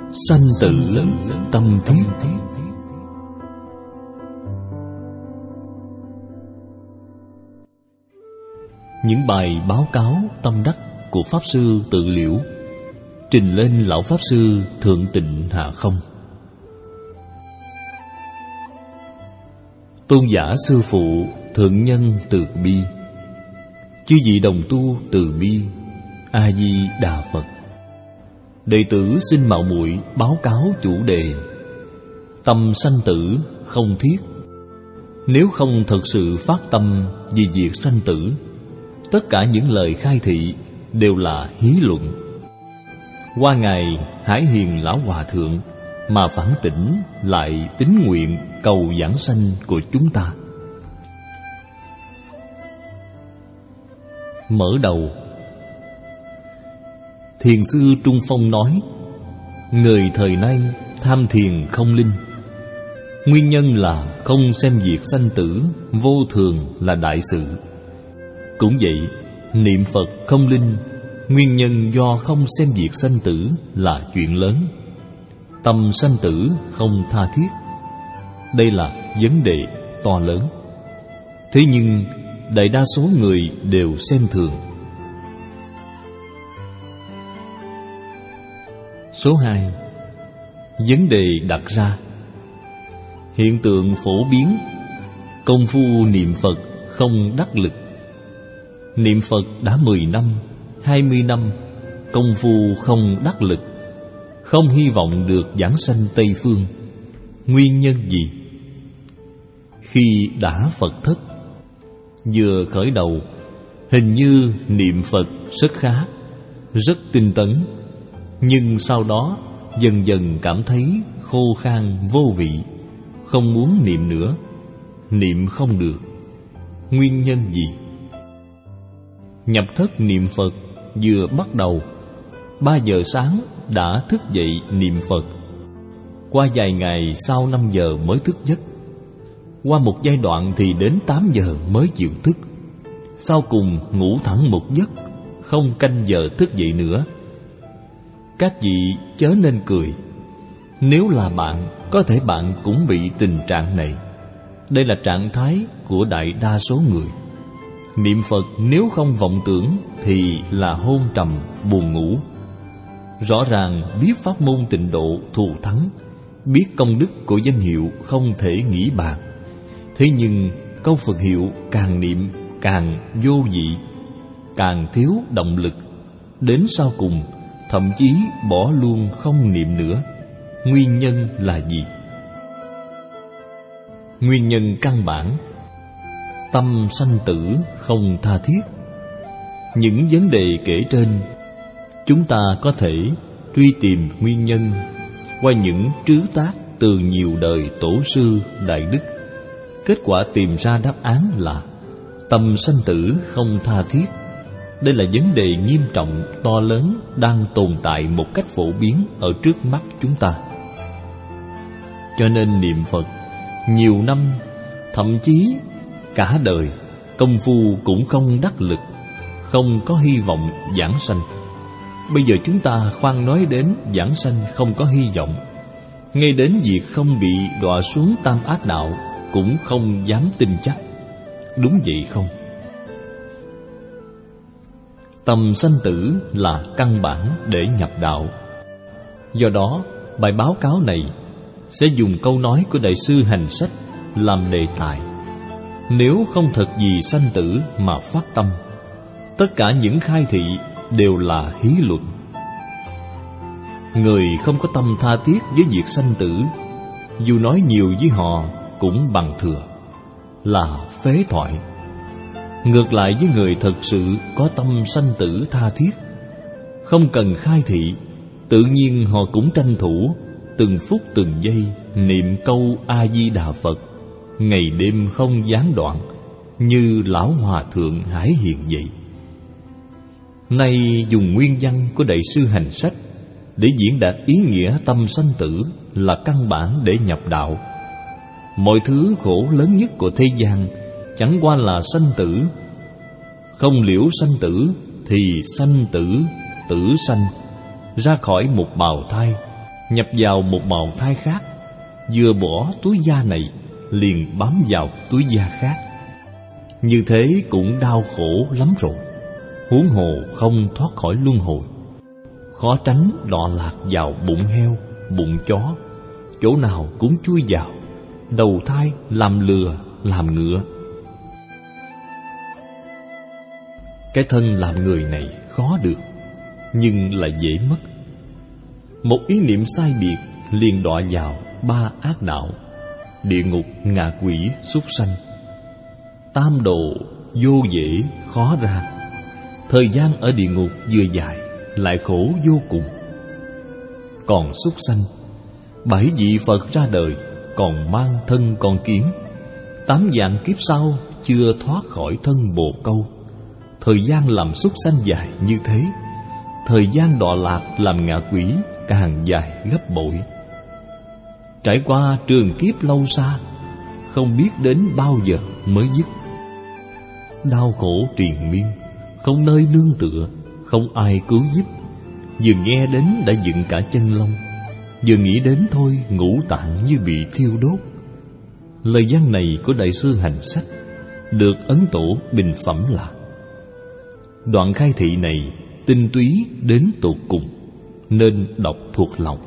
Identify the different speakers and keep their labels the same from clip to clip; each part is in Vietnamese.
Speaker 1: sanh tử tâm thiết. Những bài báo cáo tâm đắc của Pháp Sư Tự Liễu trình lên Lão Pháp Sư Thượng Tịnh Hạ Không. Tôn giả sư phụ thượng nhân từ bi, chư vị đồng tu từ bi, A Di Đà Phật. Đệ tử xin mạo muội báo cáo chủ đề tâm sanh tử không thiết. Nếu không thật sự phát tâm vì việc sanh tử, tất cả những lời khai thị đều là hí luận. Qua ngày Hải Hiền Lão Hòa Thượng mà phản tỉnh lại tín nguyện cầu giảng sanh của chúng ta. Mở đầu, Thiền sư Trung Phong nói: người thời nay tham thiền không linh. Nguyên nhân là không xem việc sanh tử vô thường là đại sự. Cũng vậy, niệm Phật không linh, nguyên nhân do không xem việc sanh tử là chuyện lớn. Tâm sanh tử không tha thiết, đây là vấn đề to lớn. Thế nhưng đại đa số người đều xem thường. Số 2. Vấn đề đặt ra: hiện tượng phổ biến, công phu niệm Phật không đắc lực. Niệm Phật đã 10 năm, 20 năm, công phu không đắc lực, không hy vọng được giảng sanh Tây Phương. Nguyên nhân gì? Khi đã Phật thất, vừa khởi đầu, hình như niệm Phật rất khá, rất tinh tấn. Nhưng sau đó dần dần cảm thấy khô khan vô vị, không muốn niệm nữa, niệm không được. Nguyên nhân gì? Nhập thất niệm Phật vừa bắt đầu, 3 giờ sáng đã thức dậy niệm Phật. Qua vài ngày sau 5 giờ mới thức giấc. Qua một giai đoạn thì đến 8 giờ mới chịu thức. Sau cùng ngủ thẳng một giấc, không canh giờ thức dậy nữa. Các vị chớ nên cười. Nếu là bạn, có thể bạn cũng bị tình trạng này. Đây là trạng thái của đại đa số người. Niệm Phật nếu không vọng tưởng thì là hôn trầm, buồn ngủ. Rõ ràng biết pháp môn tịnh độ thù thắng, biết công đức của danh hiệu không thể nghĩ bàn. Thế nhưng câu Phật hiệu càng niệm càng vô vị, càng thiếu động lực. Đến sau cùng thậm chí bỏ luôn không niệm nữa. Nguyên nhân là gì? Nguyên nhân căn bản, tâm sanh tử không tha thiết. Những vấn đề kể trên, chúng ta có thể truy tìm nguyên nhân qua những trứ tác từ nhiều đời tổ sư đại đức. Kết quả tìm ra đáp án là tâm sanh tử không tha thiết. Đây là vấn đề nghiêm trọng, to lớn, đang tồn tại một cách phổ biến ở trước mắt chúng ta. Cho nên niệm Phật nhiều năm, thậm chí cả đời, công phu cũng không đắc lực, không có hy vọng giảng sanh. Bây giờ chúng ta khoan nói đến giảng sanh không có hy vọng, ngay đến việc không bị đọa xuống tam ác đạo cũng không dám tin chắc. Đúng vậy không? Tâm sanh tử là căn bản để nhập đạo. Do đó, bài báo cáo này sẽ dùng câu nói của Đại sư Hành Sách làm đề tài. Nếu không thật vì sanh tử mà phát tâm, tất cả những khai thị đều là hí luận. Người không có tâm tha thiết với việc sanh tử, dù nói nhiều với họ cũng bằng thừa, là phế thoại. Ngược lại với người thật sự có tâm sanh tử tha thiết, không cần khai thị, tự nhiên họ cũng tranh thủ từng phút từng giây niệm câu A Di Đà Phật, ngày đêm không gián đoạn, như Lão Hòa Thượng Hải Hiền vậy. Nay dùng nguyên văn của Đại sư Hành Sách để diễn đạt ý nghĩa tâm sanh tử là căn bản để nhập đạo. Mọi thứ khổ lớn nhất của thế gian chẳng qua là sanh tử. Không liễu sanh tử thì sanh tử, tử sanh, ra khỏi một bào thai, nhập vào một bào thai khác, vừa bỏ túi da này liền bám vào túi da khác. Như thế cũng đau khổ lắm rồi, huống hồ không thoát khỏi luân hồi. Khó tránh đọa lạc vào bụng heo, bụng chó, chỗ nào cũng chui vào, đầu thai làm lừa, làm ngựa. Cái thân làm người này khó được, nhưng lại dễ mất. Một ý niệm sai biệt liền đọa vào 3 ác đạo: địa ngục, ngạ quỷ, súc sanh. Tam độ vô dễ khó ra. Thời gian ở địa ngục vừa dài lại khổ vô cùng. Còn súc sanh, 7 vị Phật ra đời còn mang thân con kiến, 8 vạn kiếp sau chưa thoát khỏi thân bồ câu. Thời gian làm súc sanh dài như thế, thời gian đọa lạc làm ngạ quỷ càng dài gấp bội. Trải qua trường kiếp lâu xa, không biết đến bao giờ mới dứt. Đau khổ triền miên, không nơi nương tựa, không ai cứu giúp. Vừa nghe đến đã dựng cả chân lông, vừa nghĩ đến thôi ngũ tạng như bị thiêu đốt. Lời văn này của Đại sư Hành Sách được Ấn Tổ bình phẩm là: đoạn khai thị này tinh túy đến tột cùng, nên đọc thuộc lòng.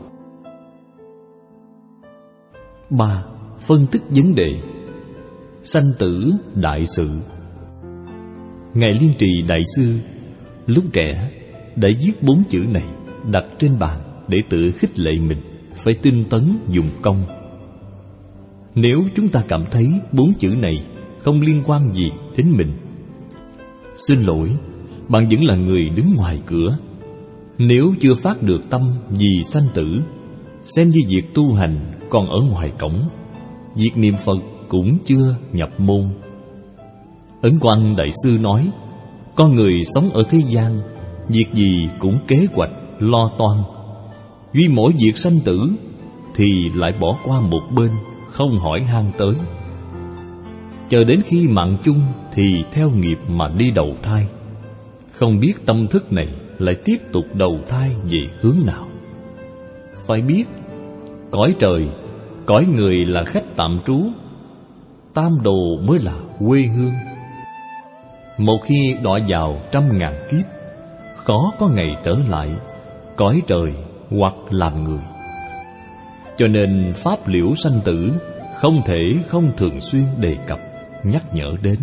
Speaker 1: 3. Phân tích vấn đề sanh tử đại sự. Ngài Liên Trì Đại sư lúc trẻ đã viết 4 chữ này đặt trên bàn để tự khích lệ mình phải tinh tấn dùng công. Nếu chúng ta cảm thấy 4 chữ này không liên quan gì đến mình, xin lỗi, bạn vẫn là người đứng ngoài cửa. Nếu chưa phát được tâm vì sanh tử, xem như việc tu hành còn ở ngoài cổng, việc niệm Phật cũng chưa nhập môn. Ấn Quang Đại sư nói, con người sống ở thế gian, việc gì cũng kế hoạch, lo toan. Duy mỗi việc sanh tử thì lại bỏ qua một bên, không hỏi han tới. Chờ đến khi mạng chung thì theo nghiệp mà đi đầu thai. Không biết tâm thức này lại tiếp tục đầu thai về hướng nào. Phải biết, cõi trời, cõi người là khách tạm trú, tam đồ mới là quê hương. Một khi đọa vào 100.000 kiếp, khó có ngày trở lại cõi trời hoặc làm người. Cho nên pháp liễu sanh tử không thể không thường xuyên đề cập, nhắc nhở đến.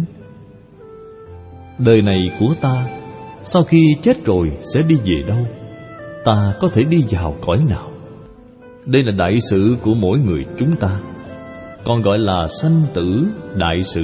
Speaker 1: Đời này của ta, sau khi chết rồi sẽ đi về đâu? Ta có thể đi vào cõi nào? Đây là đại sự của mỗi người chúng ta, còn gọi là sanh tử đại sự.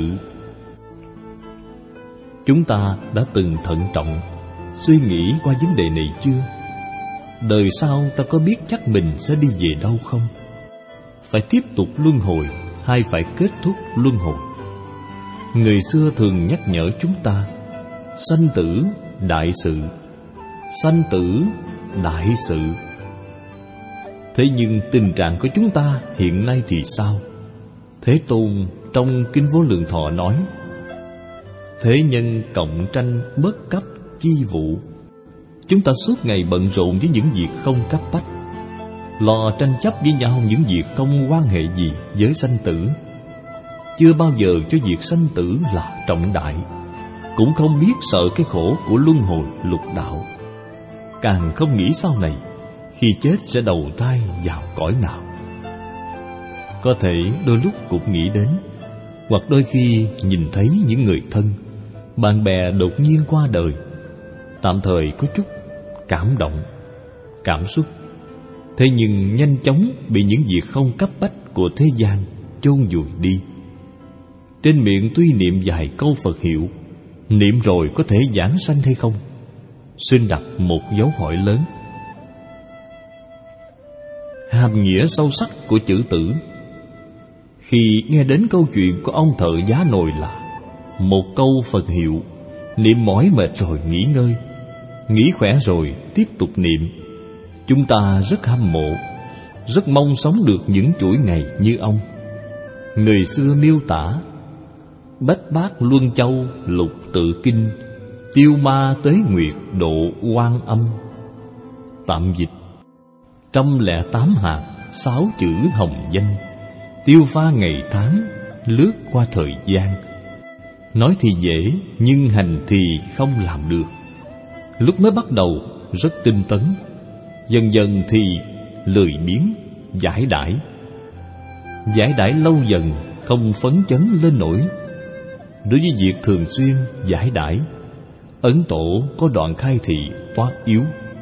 Speaker 1: Chúng ta đã từng thận trọng suy nghĩ qua vấn đề này chưa? Đời sau ta có biết chắc mình sẽ đi về đâu không? Phải tiếp tục luân hồi hay phải kết thúc luân hồi? Người xưa thường nhắc nhở chúng ta, sanh tử đại sự, sanh tử đại sự. Thế nhưng tình trạng của chúng ta hiện nay thì sao? Thế Tôn trong Kinh Vô Lượng Thọ nói, thế nhân cộng tranh bất cấp chi vụ. Chúng ta suốt ngày bận rộn với những việc không cấp bách, lo tranh chấp với nhau những việc không quan hệ gì với sanh tử. Chưa bao giờ cho việc sanh tử là trọng đại, cũng không biết sợ cái khổ của luân hồi lục đạo. Càng không nghĩ sau này khi chết sẽ đầu thai vào cõi nào. Có thể đôi lúc cũng nghĩ đến, hoặc đôi khi nhìn thấy những người thân, bạn bè đột nhiên qua đời, tạm thời có chút cảm động, cảm xúc. Thế nhưng nhanh chóng bị những việc không cấp bách của thế gian chôn vùi đi. Trên miệng tuy niệm vài câu Phật hiệu, niệm rồi có thể giảng sanh hay không? Xin đặt một dấu hỏi lớn. Hàm nghĩa sâu sắc của chữ tử. Khi nghe đến câu chuyện của ông thợ giá nồi là một câu Phật hiệu, niệm mỏi mệt rồi nghỉ ngơi, nghỉ khỏe rồi tiếp tục niệm. Chúng ta rất hâm mộ, rất mong sống được những chuỗi ngày như ông. Người xưa miêu tả, bách bát luân châu lục tự kinh, tiêu ma tế nguyệt độ quan âm. Tạm dịch, 108 hạt 6 chữ hồng danh, tiêu pha ngày tháng, lướt qua thời gian. Nói thì dễ, nhưng hành thì không làm được. Lúc mới bắt đầu rất tinh tấn, dần dần thì lười biếng, giải đãi. Giải đãi lâu dần không phấn chấn lên nổi. Đối với việc thường xuyên giải đãi, Ấn Tổ có đoạn khai thị toát yếu.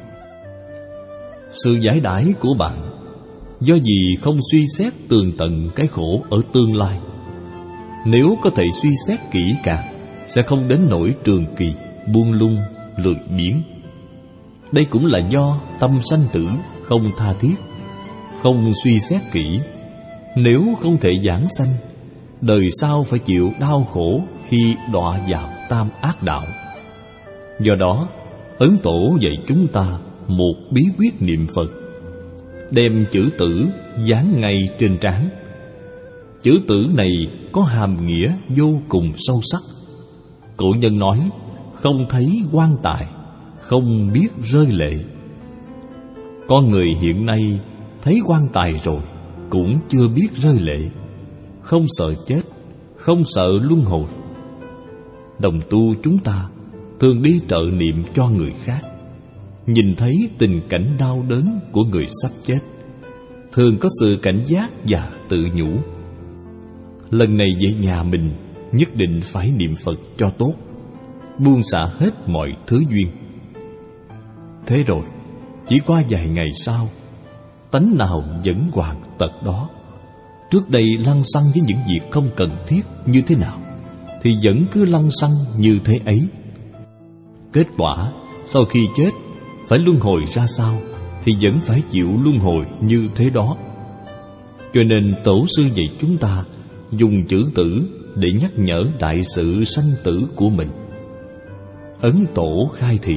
Speaker 1: Sự giải đãi của bạn do gì không suy xét tường tận cái khổ ở tương lai. Nếu có thể suy xét kỹ càng, sẽ không đến nỗi trường kỳ buông lung, lười biếng. Đây cũng là do tâm sanh tử không tha thiết, không suy xét kỹ. Nếu không thể giảng sanh, đời sau phải chịu đau khổ khi đọa vào tam ác đạo. Do đó, Ấn Tổ dạy chúng ta một bí quyết niệm Phật, đem chữ tử dán ngay trên trán. Chữ tử này có hàm nghĩa vô cùng sâu sắc. Cổ nhân nói, không thấy quan tài, không biết rơi lệ. Con người hiện nay thấy quan tài rồi cũng chưa biết rơi lệ, không sợ chết, không sợ luân hồi. Đồng tu chúng ta thường đi trợ niệm cho người khác, nhìn thấy tình cảnh đau đớn của người sắp chết, thường có sự cảnh giác và tự nhủ: lần này về nhà mình nhất định phải niệm Phật cho tốt, buông xả hết mọi thứ duyên. Thế rồi, chỉ qua vài ngày sau, tánh nào vẫn hoàn tật đó. Trước đây lăng xăng với những việc không cần thiết như thế nào, thì vẫn cứ lăng xăng như thế ấy. Kết quả, sau khi chết, phải luân hồi ra sao, thì vẫn phải chịu luân hồi như thế đó. Cho nên Tổ sư dạy chúng ta dùng chữ tử để nhắc nhở đại sự sanh tử của mình. Ấn Tổ khai thị: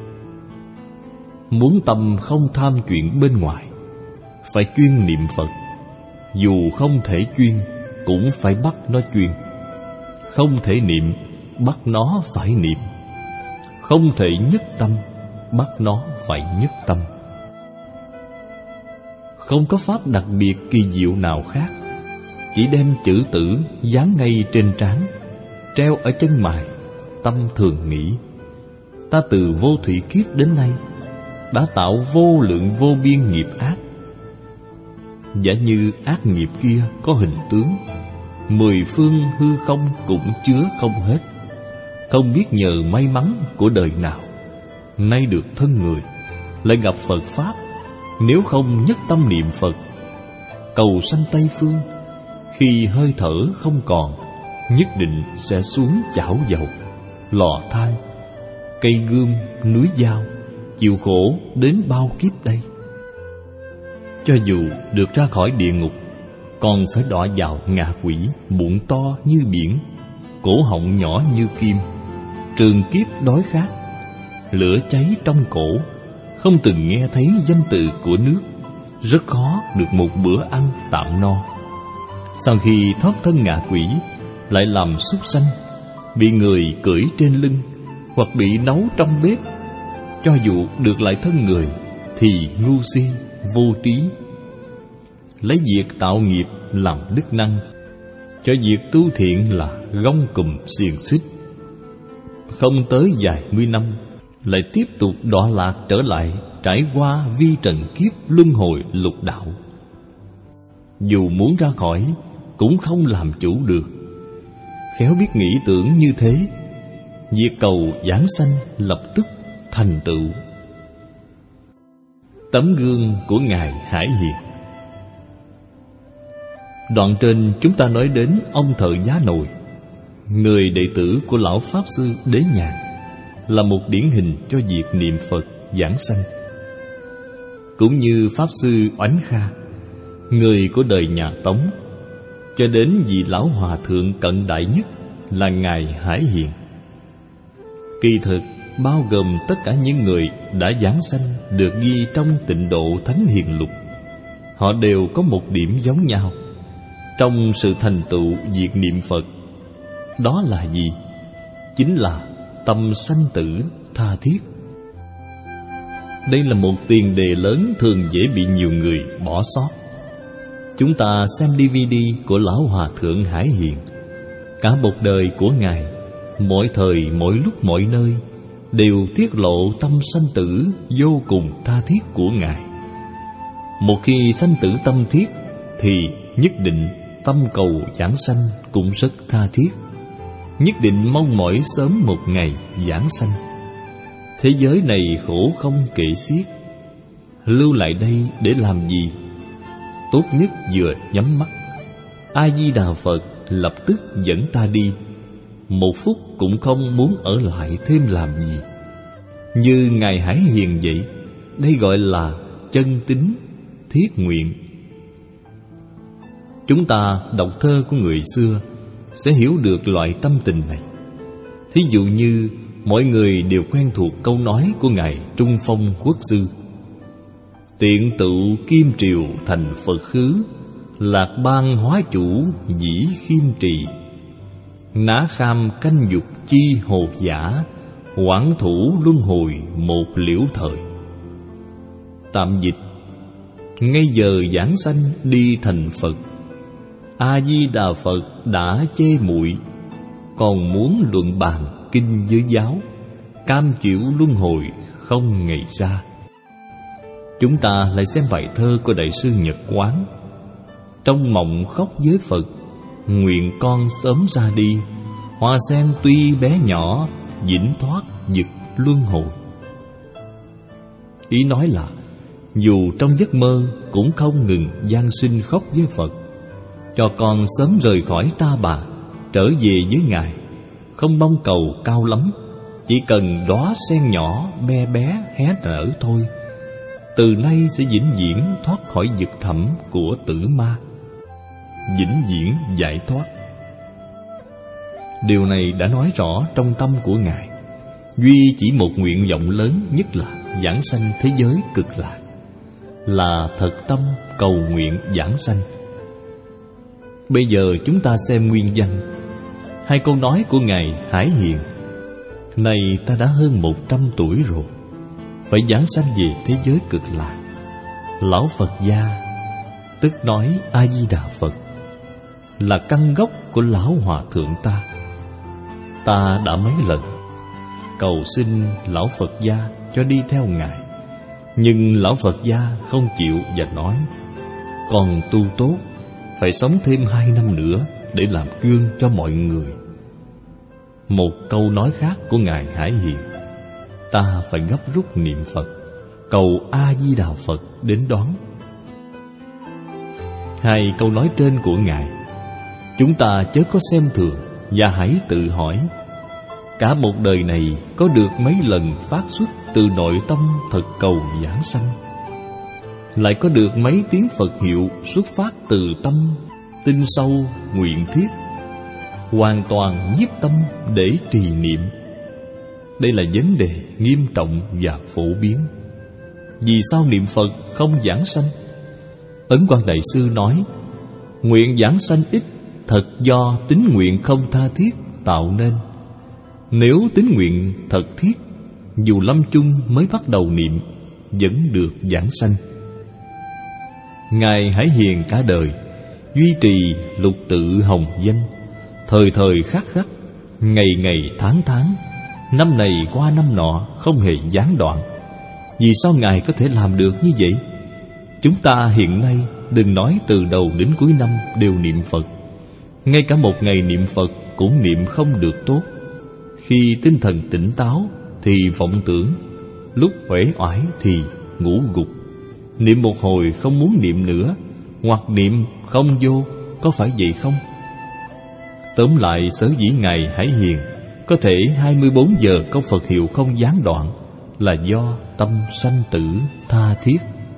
Speaker 1: muốn tâm không tham chuyện bên ngoài, phải chuyên niệm Phật. Dù không thể chuyên, cũng phải bắt nó chuyên. Không thể niệm, bắt nó phải niệm. Không thể nhất tâm, bắt nó phải nhất tâm. Không có pháp đặc biệt kỳ diệu nào khác, chỉ đem chữ tử dán ngay trên trán, treo ở chân mày. Tâm thường nghĩ: ta từ vô thủy kiếp đến nay đã tạo vô lượng vô biên nghiệp ác. Giả như ác nghiệp kia có hình tướng, 10 phương hư không cũng chứa không hết. Không biết nhờ may mắn của đời nào, nay được thân người, lại gặp Phật Pháp. Nếu không nhất tâm niệm Phật, cầu sanh Tây Phương, khi hơi thở không còn, nhất định sẽ xuống chảo dầu, lò than, cây gươm, núi dao, chịu khổ đến bao kiếp đây. Cho dù được ra khỏi địa ngục, còn phải đọa vào ngạ quỷ, bụng to như biển, cổ họng nhỏ như kim, trường kiếp đói khát, lửa cháy trong cổ, không từng nghe thấy danh từ của nước, rất khó được một bữa ăn tạm no. Sau khi thoát thân ngạ quỷ, lại làm súc sanh, bị người cưỡi trên lưng, hoặc bị nấu trong bếp. Cho dù được lại thân người, thì ngu si, vô trí. Lấy việc tạo nghiệp làm đức năng, cho việc tu thiện là gông cùm xiềng xích. Không tới vài mươi năm, lại tiếp tục đọa lạc trở lại, trải qua vi trần kiếp luân hồi lục đạo. Dù muốn ra khỏi, cũng không làm chủ được. Khéo biết nghĩ tưởng như thế, việc cầu giảng sanh lập tức thành tựu. Tấm gương của Ngài Hải Hiền. Đoạn trên chúng ta nói đến ông Thợ Giá Nồi, người đệ tử của lão Pháp Sư Đế Nhàn, là một điển hình cho việc niệm Phật giảng sanh. Cũng như Pháp Sư Oánh Kha, người của đời nhà Tống, cho đến vị lão hòa thượng cận đại nhất là Ngài Hải Hiền. Kỳ thực bao gồm tất cả những người đã giảng sanh được ghi trong Tịnh Độ Thánh Hiền Lục. Họ đều có một điểm giống nhau trong sự thành tựu việc niệm Phật. Đó là gì? Chính là tâm sanh tử tha thiết. Đây là một tiền đề lớn thường dễ bị nhiều người bỏ sót. Chúng ta xem DVD của Lão Hòa Thượng Hải Hiền. Cả một đời của Ngài, mọi thời, mọi lúc, mọi nơi đều tiết lộ tâm sanh tử vô cùng tha thiết của Ngài. Một khi sanh tử tâm thiết thì nhất định tâm cầu giảng sanh cũng rất tha thiết, nhất định mong mỏi sớm một ngày giảng sanh. Thế giới này khổ không kể xiết, lưu lại đây để làm gì? Tốt nhất vừa nhắm mắt, A Di Đà Phật lập tức dẫn ta đi, một phút cũng không muốn ở lại thêm làm gì. Như Ngài Hải Hiền vậy, đây gọi là chân tín thiết nguyện. Chúng ta đọc thơ của người xưa sẽ hiểu được loại tâm tình này. Thí dụ như mọi người đều quen thuộc câu nói của Ngài Trung Phong Quốc sư: tiện tựu kim triều thành Phật khứ, lạc bang hóa chủ dĩ khiêm trì. Ná kham canh dục chi hồ giả, quảng thủ luân hồi một liễu thời. Tạm dịch: ngay giờ giảng sanh đi thành Phật, A Di Đà Phật đã chê muội, còn muốn luận bàn kinh giới giáo, cam chịu luân hồi không ngày ra. Chúng ta lại xem bài thơ của Đại sư Nhật Quán: trong mộng khóc với Phật, nguyện con sớm ra đi. Hoa sen tuy bé nhỏ, vĩnh thoát vực luân hồi. Ý nói là dù trong giấc mơ cũng không ngừng van xin khóc với Phật, cho con sớm rời khỏi ta bà, trở về với Ngài. Không mong cầu cao lắm, chỉ cần đóa sen nhỏ be bé hé nở thôi. Từ nay sẽ vĩnh viễn thoát khỏi vực thẳm của tử ma, vĩnh viễn giải thoát. Điều này đã nói rõ trong tâm của Ngài. Duy chỉ một nguyện vọng lớn nhất là giảng sanh thế giới cực lạc, là thật tâm cầu nguyện giảng sanh. Bây giờ chúng ta xem nguyên văn. Hai câu nói của Ngài Hải Hiền: này ta đã hơn 100 tuổi rồi, phải giảng sanh về thế giới cực lạc. Lão Phật gia, tức nói A Di Đà Phật, là căn gốc của Lão Hòa Thượng ta. Ta đã mấy lần cầu xin Lão Phật gia cho đi theo Ngài, nhưng Lão Phật gia không chịu và nói: còn tu tốt, phải sống thêm 2 năm nữa để làm gương cho mọi người. Một câu nói khác của Ngài Hải Hiền: ta phải gấp rút niệm Phật, cầu A Di Đà Phật đến đón. Hai câu nói trên của Ngài chúng ta chớ có xem thường, và hãy tự hỏi: cả một đời này có được mấy lần phát xuất từ nội tâm thật cầu giảng sanh? Lại có được mấy tiếng Phật hiệu xuất phát từ tâm tinh sâu nguyện thiết, hoàn toàn nhiếp tâm để trì niệm? Đây là vấn đề nghiêm trọng và phổ biến. Vì sao niệm Phật không giảng sanh? Ấn Quang Đại Sư nói: nguyện giảng sanh ít thật do tín nguyện không tha thiết tạo nên. Nếu tín nguyện thật thiết, dù lâm chung mới bắt đầu niệm vẫn được giảng sanh. Ngài Hải Hiền cả đời duy trì lục tự hồng danh, thời thời khắc khắc, ngày ngày tháng tháng, năm này qua năm nọ không hề gián đoạn. Vì sao Ngài có thể làm được như vậy? Chúng ta hiện nay đừng nói từ đầu đến cuối năm đều niệm Phật, ngay cả một ngày niệm Phật cũng niệm không được tốt. Khi tinh thần tỉnh táo thì vọng tưởng, lúc uể oải thì ngủ gục. Niệm một hồi không muốn niệm nữa, hoặc niệm không vô, có phải vậy không? Tóm lại, sở dĩ Ngài Hải Hiền có thể 24 giờ câu Phật hiệu không gián đoạn là do tâm sanh tử tha thiết.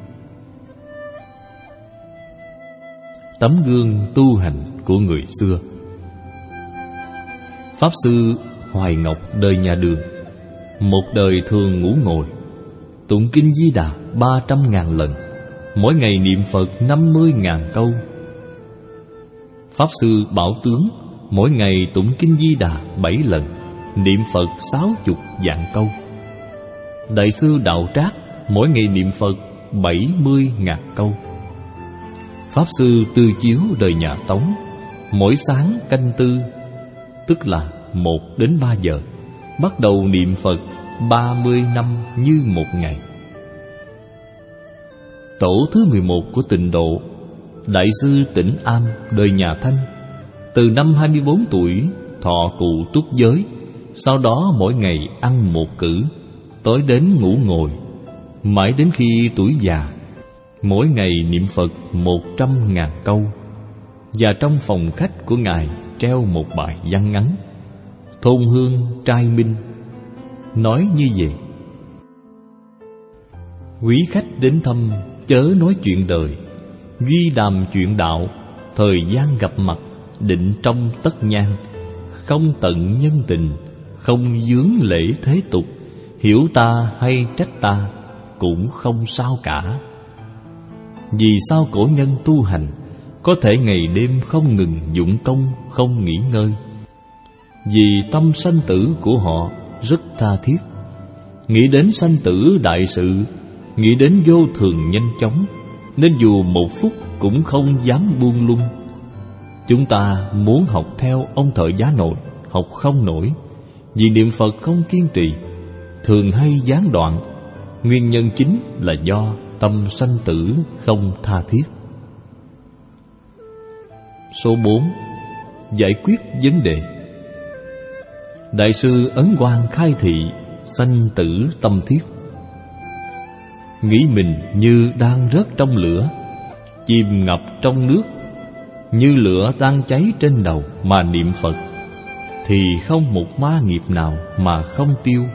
Speaker 1: Tấm gương tu hành của người xưa. Pháp sư Hoài Ngọc đời nhà Đường, một đời thường ngủ ngồi, tụng kinh Di Đà 300.000 lần, mỗi ngày niệm Phật 50.000 câu. Pháp sư Bảo Tướng mỗi ngày tụng kinh Di Đà 7 lần, niệm Phật 60 vạn câu. Đại sư Đạo Trác mỗi ngày niệm Phật 70.000 câu. Pháp Sư Tư Chiếu đời nhà Tống, mỗi sáng canh tư, tức là 1 đến 3 giờ, bắt đầu niệm Phật 30 năm như một ngày. Tổ thứ 11 của Tịnh Độ, Đại sư Tĩnh Am đời nhà Thanh, từ năm 24 tuổi thọ cụ túc giới, sau đó mỗi ngày ăn một cữ, tối đến ngủ ngồi, mãi đến khi tuổi già, mỗi ngày niệm Phật 100.000 câu. Và trong phòng khách của Ngài treo một bài văn ngắn Thôn Hương Trai Minh, nói như vậy: quý khách đến thăm, chớ nói chuyện đời, duy đàm chuyện đạo. Thời gian gặp mặt, định trong tất nhang. Không tận nhân tình, không vướng lễ thế tục. Hiểu ta hay trách ta, cũng không sao cả. Vì sao cổ nhân tu hành có thể ngày đêm không ngừng dụng công, không nghỉ ngơi? Vì tâm sanh tử của họ rất tha thiết, nghĩ đến sanh tử đại sự, nghĩ đến vô thường nhanh chóng, nên dù một phút cũng không dám buông lung. Chúng ta muốn học theo ông thợ giá nồi, học không nổi, vì niệm Phật không kiên trì, thường hay gián đoạn. Nguyên nhân chính là do tâm sanh tử không tha thiết. Số 4. Giải quyết vấn đề. Đại sư Ấn Quang khai thị sanh tử tâm thiết. Nghĩ mình như đang rớt trong lửa, chìm ngập trong nước, như lửa đang cháy trên đầu mà niệm Phật, thì không một ma nghiệp nào mà không tiêu.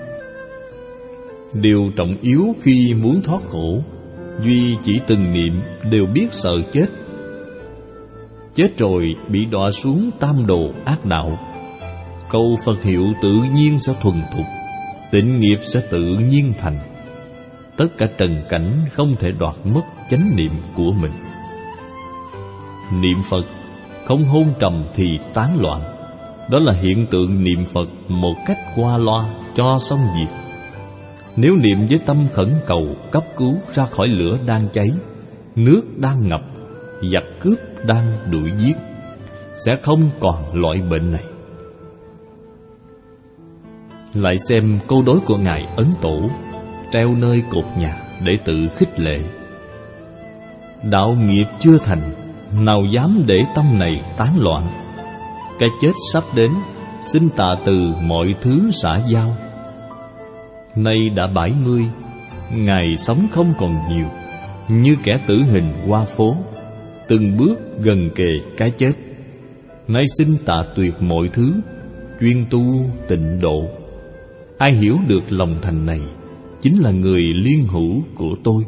Speaker 1: Điều trọng yếu khi muốn thoát khổ, duy chỉ từng niệm đều biết sợ chết. Chết rồi bị đọa xuống tam đồ ác đạo. Câu Phật hiệu tự nhiên sẽ thuần thục, tịnh nghiệp sẽ tự nhiên thành. Tất cả trần cảnh không thể đoạt mất chánh niệm của mình. Niệm Phật không hôn trầm thì tán loạn, đó là hiện tượng niệm Phật một cách qua loa cho xong việc. Nếu niệm với tâm khẩn cầu cấp cứu ra khỏi lửa đang cháy, nước đang ngập, giặc cướp đang đuổi giết, sẽ không còn loại bệnh này. Lại xem câu đối của Ngài Ấn Tổ, treo nơi cột nhà để tự khích lệ: đạo nghiệp chưa thành, nào dám để tâm này tán loạn. Cái chết sắp đến, xin tạ từ mọi thứ xã giao. Nay đã 70, ngày sống không còn nhiều, như kẻ tử hình qua phố, từng bước gần kề cái chết. Nay xin tạ tuyệt mọi thứ, chuyên tu tịnh độ. Ai hiểu được lòng thành này, chính là người liên hữu của tôi.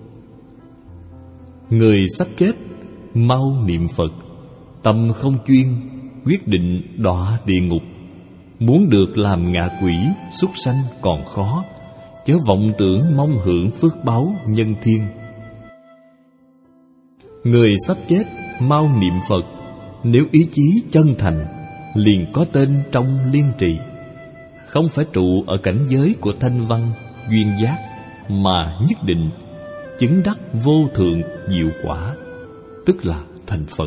Speaker 1: Người sắp chết, mau niệm Phật. Tâm không chuyên, quyết định đọa địa ngục. Muốn được làm ngạ quỷ, súc sanh còn khó, chớ vọng tưởng mong hưởng phước báu nhân thiên. Người sắp chết, mau niệm Phật. Nếu ý chí chân thành, liền có tên trong liên trì. Không phải trụ ở cảnh giới của thanh văn, duyên giác, mà nhất định chứng đắc vô thượng diệu quả, tức là thành Phật.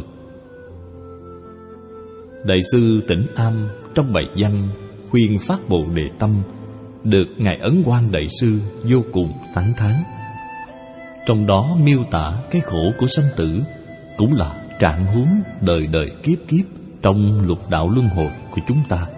Speaker 1: Đại sư Tĩnh Am trong bài văn khuyên phát Bồ Đề Tâm được Ngài Ấn Quang Đại sư vô cùng tán thán. Trong đó miêu tả cái khổ của sanh tử, cũng là trạng huống đời đời kiếp kiếp trong lục đạo luân hồi của chúng ta.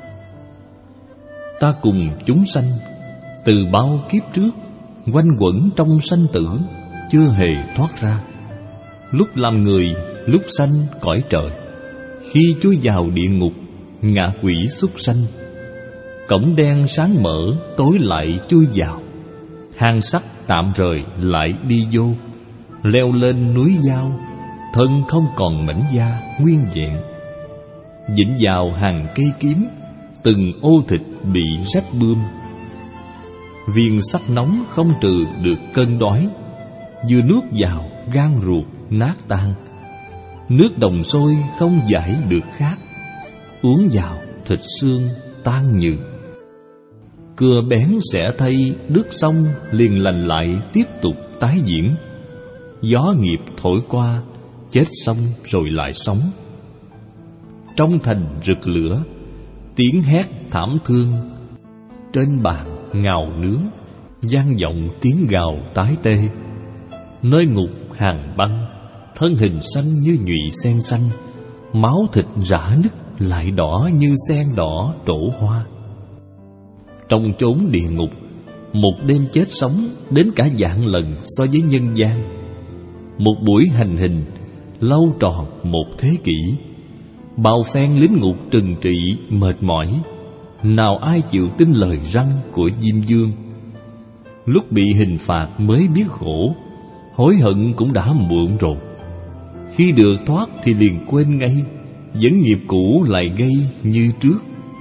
Speaker 1: Ta cùng chúng sanh từ bao kiếp trước quanh quẩn trong sanh tử, chưa hề thoát ra. Lúc làm người, lúc sanh cõi trời, khi chui vào địa ngục, ngạ quỷ súc sanh. Cổng đen sáng mở, tối lại chui vào. Hang sắt tạm rời lại đi vô. Leo lên núi dao, thân không còn mảnh da nguyên vẹn. Vĩnh vào hàng cây kiếm, từng ô thịt bị rách bươm. Viên sắt nóng không trừ được cơn đói, vừa nuốt vào gan ruột nát tan. Nước đồng sôi không giải được khát, uống vào thịt xương tan nhừ. Cưa bén xẻ thay, đứt xong liền lành lại tiếp tục tái diễn. Gió nghiệp thổi qua, chết xong rồi lại sống. Trong thành rực lửa, tiếng hét thảm thương. Trên bàn ngào nướng, vang vọng tiếng gào tái tê. Nơi ngục hàng băng, thân hình xanh như nhụy sen xanh, máu thịt rã nứt lại đỏ như sen đỏ trổ hoa. Trong chốn địa ngục, một đêm chết sống đến cả vạn lần so với nhân gian. Một buổi hành hình lâu tròn một thế kỷ. Bao phen lính ngục trừng trị mệt mỏi, nào ai chịu tin lời răn của Diêm Vương. Lúc bị hình phạt mới biết khổ, hối hận cũng đã muộn rồi. Khi được thoát thì liền quên ngay, vẫn nghiệp cũ lại gây như trước.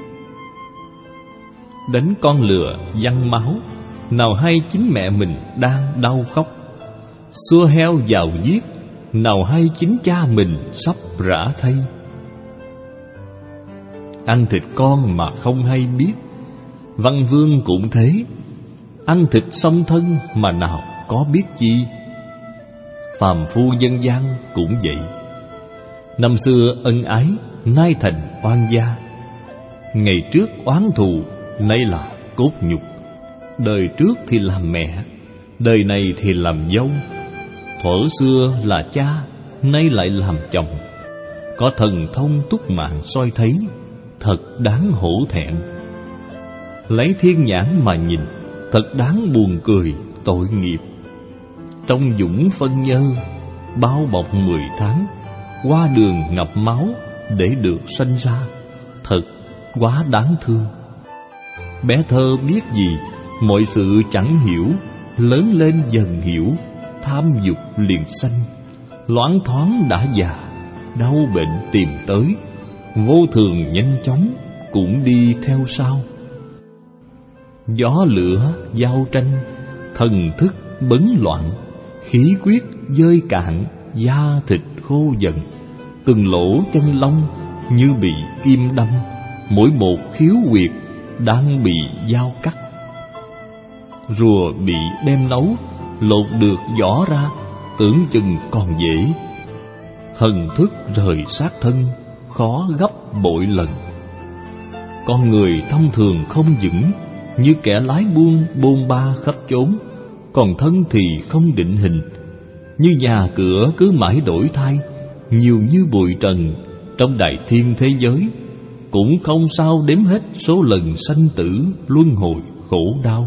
Speaker 1: Đánh con lừa văng máu, nào hay chính mẹ mình đang đau khóc. Xua heo vào giết, nào hay chính cha mình sắp rã thây. Ăn thịt con mà không hay biết, Văn Vương cũng thế. Ăn thịt song thân mà nào có biết chi. Phàm phu dân gian cũng vậy. Năm xưa ân ái, nay thành oan gia. Ngày trước oán thù, nay là cốt nhục. Đời trước thì làm mẹ, đời này thì làm dâu. Thuở xưa là cha, nay lại làm chồng. Có thần thông túc mạng soi thấy, thật đáng hổ thẹn. Lấy thiên nhãn mà nhìn, thật đáng buồn cười tội nghiệp. Trong dũng phân nhơ, bao bọc 10 tháng, qua đường ngập máu để được sanh ra, thật quá đáng thương. Bé thơ biết gì, mọi sự chẳng hiểu, lớn lên dần hiểu, tham dục liền sanh. Loáng thoáng đã già, đau bệnh tìm tới, vô thường nhanh chóng cũng đi theo sau. Gió lửa giao tranh, thần thức bấn loạn, khí quyết dơi cạn, da thịt khô dần. Từng lỗ chân lông như bị kim đâm, mỗi một khiếu huyệt đang bị dao cắt. Rùa bị đem nấu, lột được vỏ ra, tưởng chừng còn dễ. Thần thức rời xác thân, khó gấp bội lần. Con người thông thường không vững, như kẻ lái buôn bôn ba khắp chốn. Còn thân thì không định hình, như nhà cửa cứ mãi đổi thay. Nhiều như bụi trần trong đại thiên thế giới, cũng không sao đếm hết số lần sanh tử luân hồi khổ đau.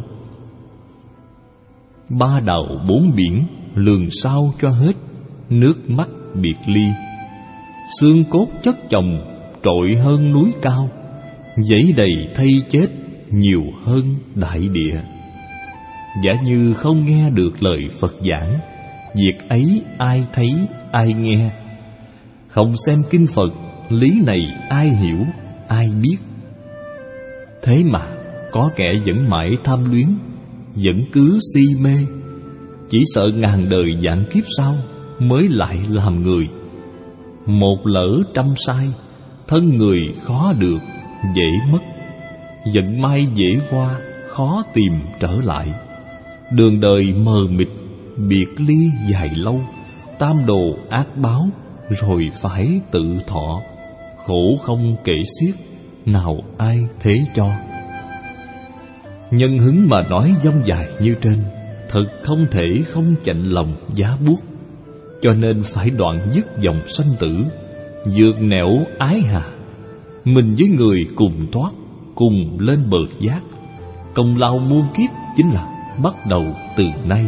Speaker 1: Ba đầu bốn biển lường sao cho hết, nước mắt biệt ly. Xương cốt chất chồng trội hơn núi cao, dãy đầy thây chết nhiều hơn đại địa. Giả như không nghe được lời Phật giảng, việc ấy ai thấy ai nghe. Không xem kinh Phật, lý này ai hiểu ai biết. Thế mà có kẻ vẫn mãi tham luyến, vẫn cứ si mê, chỉ sợ ngàn đời vạn kiếp sau mới lại làm người. Một lỡ trăm sai, thân người khó được, dễ mất. Vận may dễ qua, khó tìm trở lại. Đường đời mờ mịt, biệt ly dài lâu. Tam đồ ác báo, rồi phải tự thọ. Khổ không kể xiết, nào ai thế cho. Nhân hứng mà nói dông dài như trên, thật không thể không chạnh lòng giá buốt. Cho nên phải đoạn dứt dòng sanh tử, vượt nẻo ái hà. Mình với người cùng thoát, cùng lên bờ giác. Công lao muôn kiếp chính là bắt đầu từ nay.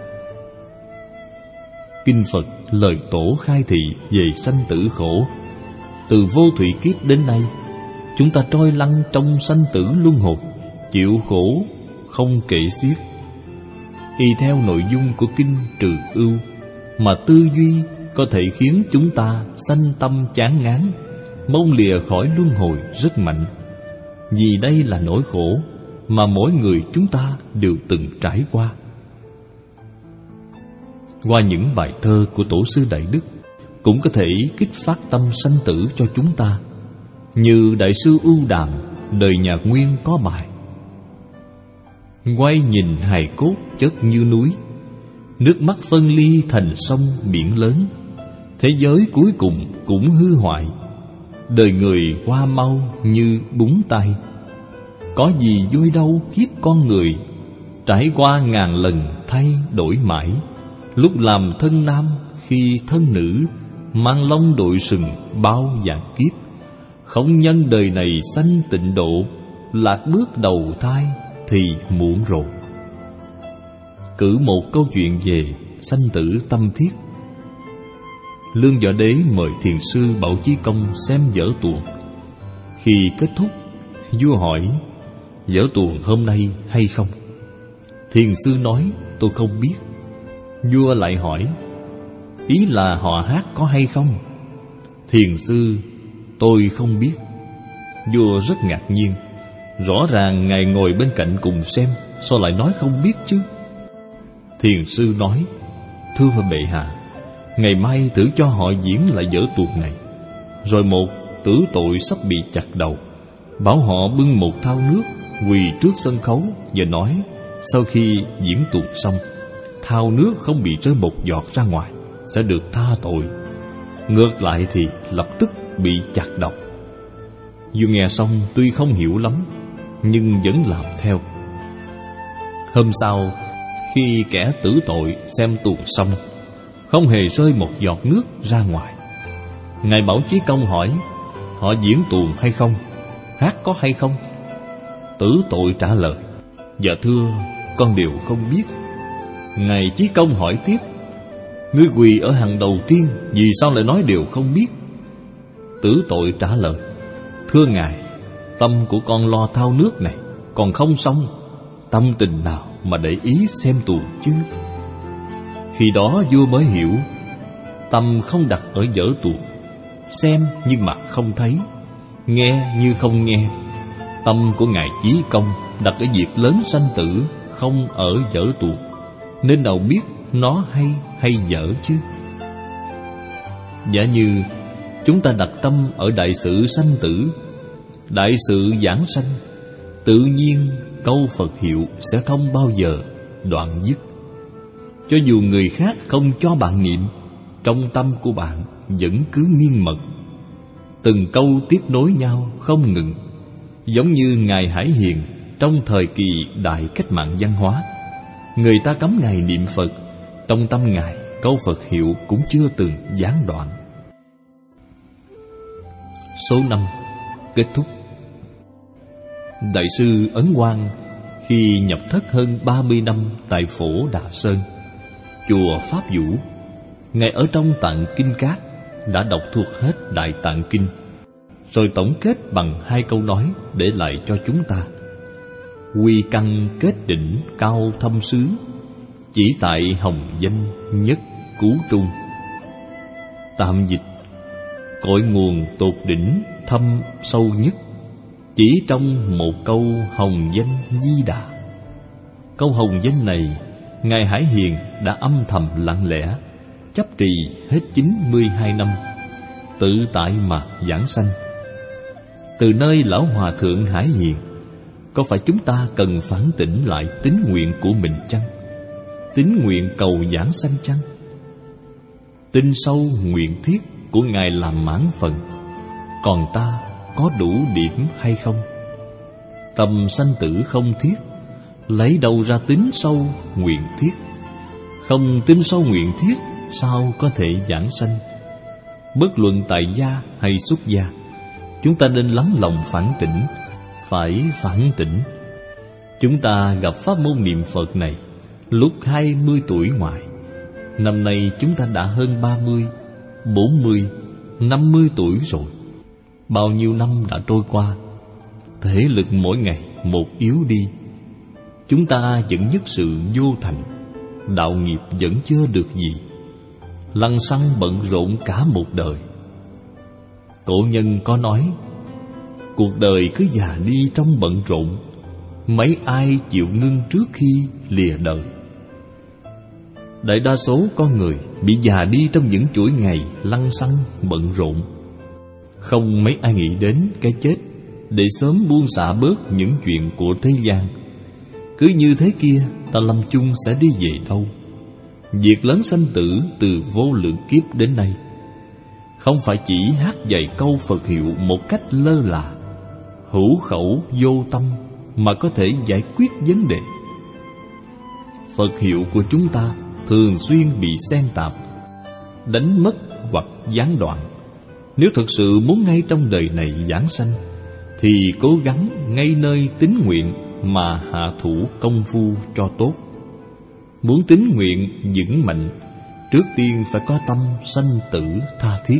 Speaker 1: Kinh Phật lời tổ khai thị về sanh tử khổ. Từ vô thủy kiếp đến nay, chúng ta trôi lăn trong sanh tử luân hồi, chịu khổ không kể xiết. Y theo nội dung của kinh Trừ Ưu mà tư duy có thể khiến chúng ta sanh tâm chán ngán, mong lìa khỏi luân hồi rất mạnh. Vì đây là nỗi khổ mà mỗi người chúng ta đều từng trải qua. Qua những bài thơ của Tổ sư Đại Đức cũng có thể kích phát tâm sanh tử cho chúng ta. Như Đại sư Ưu Đàm đời nhà Nguyên có bài: Quay nhìn hài cốt chất như núi, nước mắt phân ly thành sông biển lớn. Thế giới cuối cùng cũng hư hoại, đời người qua mau như búng tay. Có gì vui đâu kiếp con người, trải qua ngàn lần thay đổi mãi. Lúc làm thân nam khi thân nữ, mang lông đội sừng bao vạn kiếp. Không nhân đời này sanh tịnh độ, lạc bước đầu thai thì muộn rồi. Cử một câu chuyện về sanh tử tâm thiết. Lương Võ Đế mời thiền sư Bảo Chí Công xem vở tuồng. Khi kết thúc, vua hỏi: vở tuồng hôm nay hay không? Thiền sư nói: tôi không biết. Vua lại hỏi: ý là họ hát có hay không? Thiền sư: tôi không biết. Vua rất ngạc nhiên. Rõ ràng ngài ngồi bên cạnh cùng xem, sao lại nói không biết chứ? Thiền sư nói: thưa bệ hạ, ngày mai thử cho họ diễn lại vở tuồng này. Rồi một tử tội sắp bị chặt đầu, bảo họ bưng một thau nước quỳ trước sân khấu và nói: sau khi diễn tuồng xong, thau nước không bị rơi một giọt ra ngoài sẽ được tha tội. Ngược lại thì lập tức bị chặt đầu. Vua nghe xong tuy không hiểu lắm, nhưng vẫn làm theo. Hôm sau, khi kẻ tử tội xem tuồng xong, không hề rơi một giọt nước ra ngoài. Ngài Bảo Chí Công hỏi: họ diễn tuồng hay không? Hát có hay không? Tử tội trả lời: dạ thưa, con đều không biết. Ngài Chí Công hỏi tiếp: ngươi quỳ ở hàng đầu tiên, vì sao lại nói đều không biết? Tử tội trả lời: thưa ngài, tâm của con lo thao nước này còn không xong, tâm tình nào mà để ý xem tuồng chứ? Khi đó vua mới hiểu, tâm không đặt ở vở tuồng, xem nhưng mà không thấy, nghe như không nghe. Tâm của ngài Chí Công đặt ở việc lớn sanh tử, không ở vở tuồng, nên nào biết nó hay dở chứ? Giả như chúng ta đặt tâm ở đại sự sanh tử, đại sự giảng sanh, tự nhiên câu Phật hiệu sẽ không bao giờ đoạn dứt. Cho dù người khác không cho bạn niệm, trong tâm của bạn vẫn cứ miên mật. Từng câu tiếp nối nhau không ngừng, giống như ngài Hải Hiền trong thời kỳ đại cách mạng văn hóa. Người ta cấm ngài niệm Phật, trong tâm ngài câu Phật hiệu cũng chưa từng gián đoạn. Số 5. Kết thúc. Đại sư Ấn Quang khi nhập thất hơn 30 năm tại Phổ Đà Sơn, chùa Pháp Vũ, ngài ở trong Tạng Kinh Cát đã đọc thuộc hết Đại Tạng Kinh, rồi tổng kết bằng 2 câu nói để lại cho chúng ta: quy căn kết đỉnh cao thâm xứ, chỉ tại hồng danh nhất cứu trung. Tạm dịch: cội nguồn tột đỉnh thâm sâu nhất, chỉ trong một câu hồng danh Di Đà. Câu hồng danh này, ngài Hải Hiền đã âm thầm lặng lẽ chấp trì hết 92 năm, tự tại mà giảng sanh. Từ nơi lão hòa thượng Hải Hiền, có phải chúng ta cần phản tỉnh lại tín nguyện của mình chăng? Tín nguyện cầu giảng sanh chăng? Tin sâu nguyện thiết của ngài làm mãn phần, còn ta có đủ điểm hay không? Tâm sanh tử không thiết, lấy đâu ra tín sâu nguyện thiết? Không tín sâu nguyện thiết, sao có thể giảng sanh? Bất luận tại gia hay xuất gia, chúng ta nên lắng lòng phản tỉnh, phải phản tỉnh. Chúng ta gặp pháp môn niệm Phật này lúc 20 tuổi ngoại. Năm nay chúng ta đã hơn 30, 40, 50 tuổi rồi. Bao nhiêu năm đã trôi qua, thể lực mỗi ngày một yếu đi. Chúng ta vẫn nhất sự vô thành, đạo nghiệp vẫn chưa được gì, lăng xăng bận rộn cả một đời. Cổ nhân có nói, cuộc đời cứ già đi trong bận rộn, mấy ai chịu ngưng trước khi lìa đời. Đại đa số con người bị già đi trong những chuỗi ngày lăng xăng bận rộn. Không mấy ai nghĩ đến cái chết để sớm buông xả bớt những chuyện của thế gian. Cứ như thế kia, ta lâm chung sẽ đi về đâu? Việc lớn sanh tử từ vô lượng kiếp đến nay, không phải chỉ hát vài câu Phật hiệu một cách lơ là, hữu khẩu vô tâm mà có thể giải quyết vấn đề. Phật hiệu của chúng ta thường xuyên bị xen tạp, đánh mất hoặc gián đoạn. Nếu thực sự muốn ngay trong đời này giảng sanh, thì cố gắng ngay nơi tín nguyện mà hạ thủ công phu cho tốt. Muốn tín nguyện vững mạnh, trước tiên phải có tâm sanh tử tha thiết.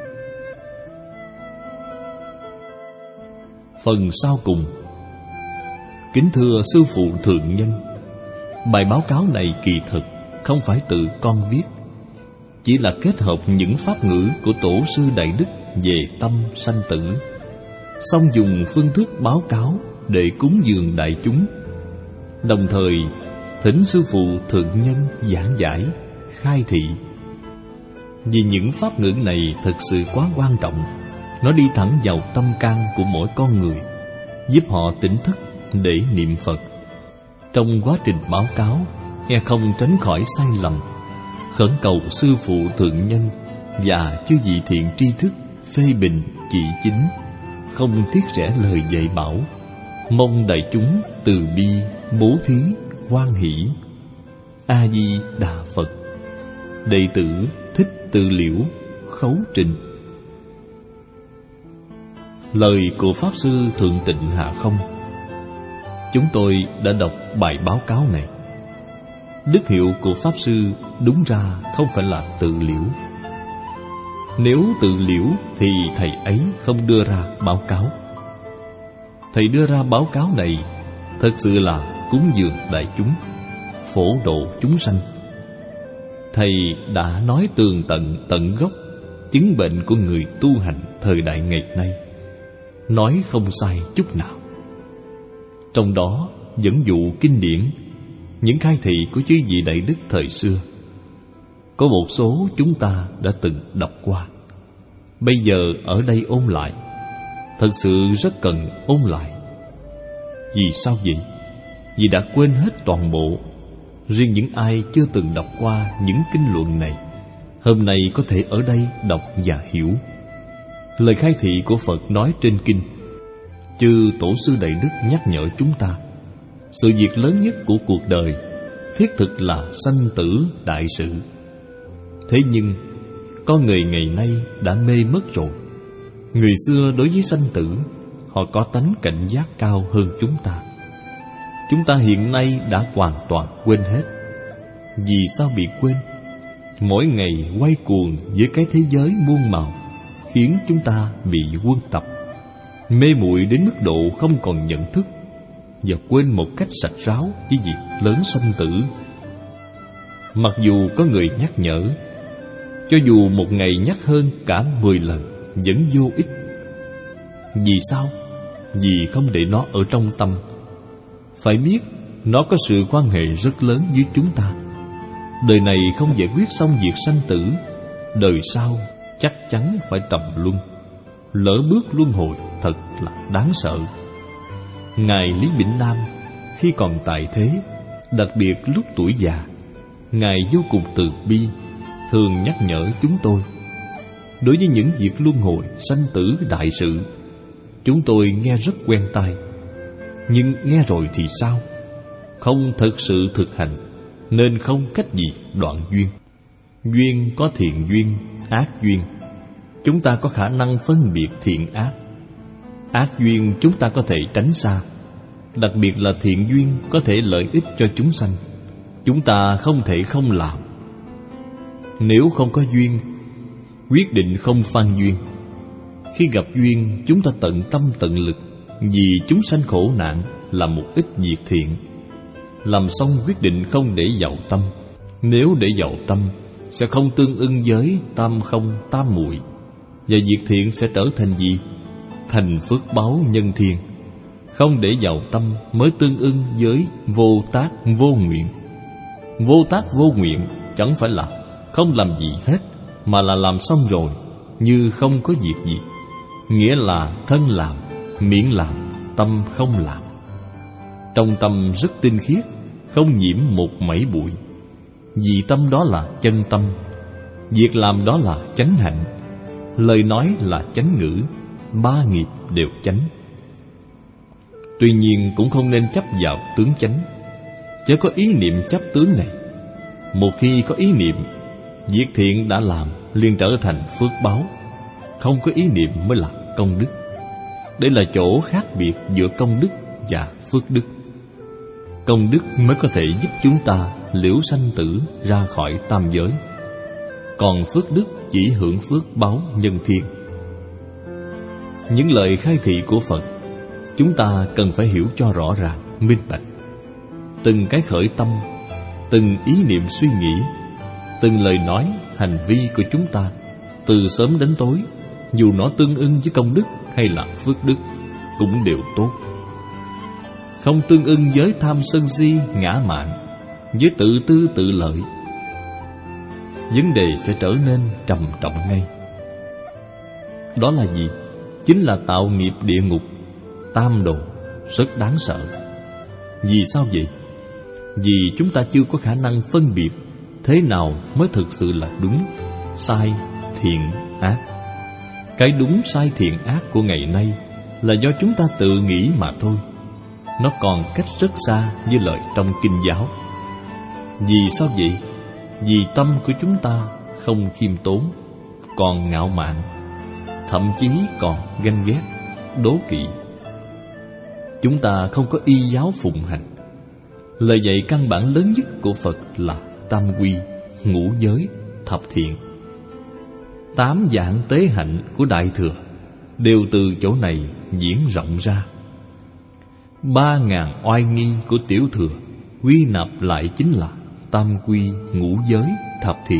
Speaker 1: Phần sau cùng. Kính thưa sư phụ thượng nhân, bài báo cáo này kỳ thực không phải tự con viết, chỉ là kết hợp những pháp ngữ của tổ sư Đại Đức về tâm sanh tử, xong dùng phương thức báo cáo để cúng dường đại chúng, đồng thời thỉnh sư phụ thượng nhân giảng giải, khai thị. Vì những pháp ngữ này thật sự quá quan trọng, nó đi thẳng vào tâm can của mỗi con người, giúp họ tỉnh thức để niệm Phật. Trong quá trình báo cáo, nghe không tránh khỏi sai lầm, khẩn cầu sư phụ thượng nhân và chư vị thiện tri thức phê bình chỉ chính, không tiếc rẻ lời dạy bảo. Mong đại chúng từ bi bố thí hoan hỷ. A Di Đà Phật. Đệ tử Thích Tự Liễu, Khấu Trình. Lời của Pháp Sư Thượng Tịnh Hạ Không. Chúng tôi đã đọc bài báo cáo này. Đức hiệu của Pháp Sư đúng ra không phải là tự liễu. Nếu tự liễu thì thầy ấy không đưa ra báo cáo. Thầy đưa ra báo cáo này thật sự là cúng dường đại chúng, phổ độ chúng sanh. Thầy đã nói tường tận tận gốc chứng bệnh của người tu hành thời đại ngày nay, nói không sai chút nào. Trong đó dẫn dụ kinh điển, những khai thị của chư vị đại đức thời xưa, có một số chúng ta đã từng đọc qua. Bây giờ ở đây ôn lại, thật sự rất cần ôn lại. Vì sao vậy? Vì đã quên hết toàn bộ. Riêng những ai chưa từng đọc qua những kinh luận này, hôm nay có thể ở đây đọc và hiểu. Lời khai thị của Phật nói trên kinh, chư tổ sư đại đức nhắc nhở chúng ta, sự việc lớn nhất của cuộc đời thiết thực là sanh tử đại sự. Thế nhưng con người ngày nay đã mê mất rồi. Người xưa đối với sanh tử, họ có tánh cảnh giác cao hơn chúng ta. Chúng ta hiện nay đã hoàn toàn quên hết. Vì sao bị quên? Mỗi ngày quay cuồng với cái thế giới muôn màu, khiến chúng ta bị quân tập, mê muội đến mức độ không còn nhận thức, và quên một cách sạch ráo với việc lớn sanh tử. Mặc dù có người nhắc nhở, cho dù một ngày nhắc hơn cả 10 lần vẫn vô ích. Vì sao? Vì không để nó ở trong tâm. Phải biết nó có sự quan hệ rất lớn với chúng ta. Đời này không giải quyết xong việc sanh tử, đời sau chắc chắn phải trầm luân. Lỡ bước luân hồi thật là đáng sợ. Ngài Lý Bỉnh Nam khi còn tại thế, đặc biệt lúc tuổi già, Ngài vô cùng từ bi, thường nhắc nhở chúng tôi. Đối với những việc luân hồi sanh tử đại sự, chúng tôi nghe rất quen tai. Nhưng nghe rồi thì sao? Không thực sự thực hành, nên không cách gì đoạn duyên. Duyên có thiện duyên, ác duyên. Chúng ta có khả năng phân biệt thiện ác. Ác duyên chúng ta có thể tránh xa. Đặc biệt là thiện duyên có thể lợi ích cho chúng sanh, chúng ta không thể không làm. Nếu không có duyên, quyết định không phan duyên. Khi gặp duyên, chúng ta tận tâm tận lực, vì chúng sanh khổ nạn, làm một ít việc thiện. Làm xong quyết định không để vào tâm. Nếu để vào tâm, sẽ không tương ưng với tam không tam muội, và việc thiện sẽ trở thành gì? Thành phước báu nhân thiên. Không để vào tâm mới tương ưng với vô tác vô nguyện. Vô tác vô nguyện chẳng phải là không làm gì hết, mà là làm xong rồi như không có việc gì. Nghĩa là thân làm, miệng làm, tâm không làm. Trong tâm rất tinh khiết, không nhiễm một mảy bụi. Vì tâm đó là chân tâm, việc làm đó là chánh hạnh, lời nói là chánh ngữ, ba nghiệp đều chánh. Tuy nhiên cũng không nên chấp vào tướng chánh, chớ có ý niệm chấp tướng này. Một khi có ý niệm, việc thiện đã làm liền trở thành phước báo. Không có ý niệm mới là công đức. Đây là chỗ khác biệt giữa công đức và phước đức. Công đức mới có thể giúp chúng ta liễu sanh tử ra khỏi tam giới, còn phước đức chỉ hưởng phước báo nhân thiên. Những lời khai thị của Phật, chúng ta cần phải hiểu cho rõ ràng, minh bạch. Từng cái khởi tâm, từng ý niệm suy nghĩ, từng lời nói, hành vi của chúng ta, từ sớm đến tối, dù nó tương ưng với công đức hay là phước đức, cũng đều tốt. Không tương ưng với tham sân si ngã mạn, với tự tư tự lợi, vấn đề sẽ trở nên trầm trọng ngay. Đó là gì? Chính là tạo nghiệp địa ngục, tam đồ, rất đáng sợ. Vì sao vậy? Vì chúng ta chưa có khả năng phân biệt thế nào mới thực sự là đúng, sai, thiện, ác. Cái đúng sai thiện ác của ngày nay là do chúng ta tự nghĩ mà thôi. Nó còn cách rất xa với lời trong kinh giáo. Vì sao vậy? Vì tâm của chúng ta không khiêm tốn, còn ngạo mạn, thậm chí còn ganh ghét, đố kỵ. Chúng ta không có y giáo phụng hành. Lời dạy căn bản lớn nhất của Phật là tam quy, ngũ giới, thập thiện. 8 dạng tế hạnh của Đại Thừa đều từ chỗ này diễn rộng ra. 3.000 oai nghi của Tiểu Thừa quy nạp lại chính là tam quy, ngũ giới, thập thiện.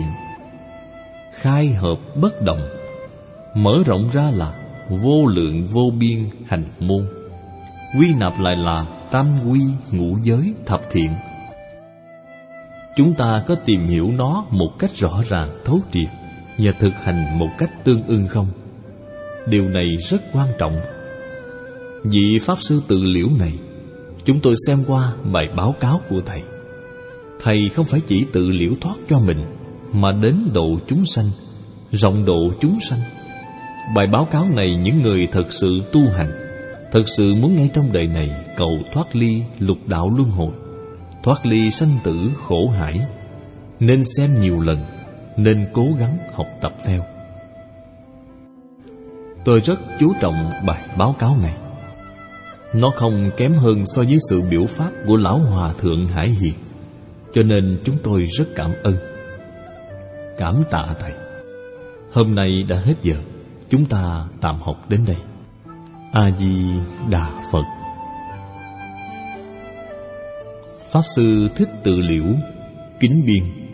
Speaker 1: Khai hợp bất động, mở rộng ra là vô lượng vô biên hành môn, quy nạp lại là tam quy, ngũ giới, thập thiện. Chúng ta có tìm hiểu nó một cách rõ ràng thấu triệt và thực hành một cách tương ưng không? Điều này rất quan trọng. Vị Pháp Sư Tự Liễu này, chúng tôi xem qua bài báo cáo của Thầy. Thầy không phải chỉ tự liễu thoát cho mình, mà đến độ chúng sanh, rộng độ chúng sanh. Bài báo cáo này những người thật sự tu hành, thật sự muốn ngay trong đời này cầu thoát ly lục đạo luân hồi, thoát ly sanh tử khổ hải, nên xem nhiều lần, nên cố gắng học tập theo. Tôi rất chú trọng bài báo cáo này. Nó không kém hơn so với sự biểu pháp của Lão Hòa Thượng Hải Hiền, cho nên chúng tôi rất cảm ơn. Cảm tạ Thầy. Hôm nay đã hết giờ, chúng ta tạm học đến đây. A Di Đà Phật. Pháp Sư Thích Tự Liễu kính biên.